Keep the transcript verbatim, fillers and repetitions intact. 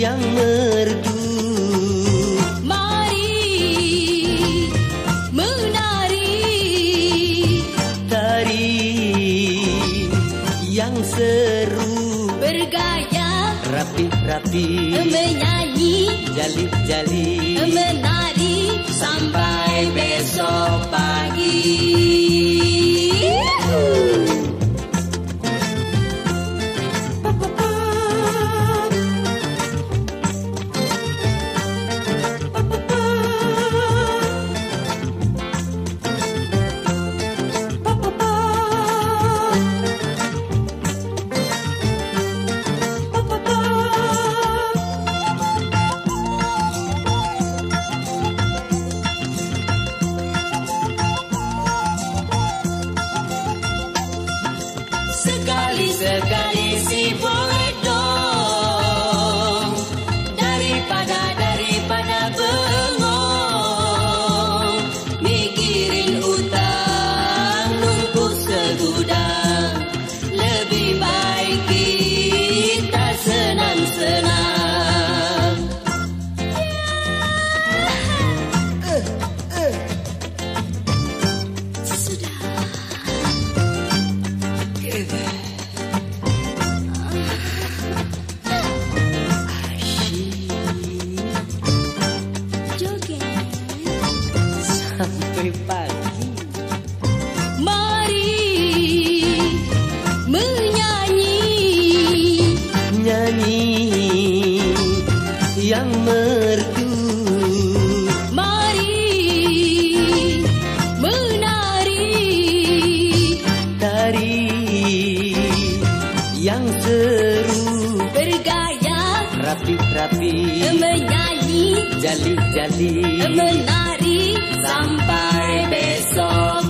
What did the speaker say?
yang merdu. Mari menari, tari yang seru, bergaya rapi-rapi, menyanyi, jali-jali, menari sampai besok pagi. Sekali-sekali si boleh dong, daripada daripada bengong, mikirin utang numpuk segudang. Lebih baik kita senang-senang. uh, uh. Sudah. Sampai pagi. Mari menyanyi, Nyanyi yang merdu. mari menari, Tari yang seru, bergaya rapi-rapi, menyanyi, jali-jali, menari sampai besok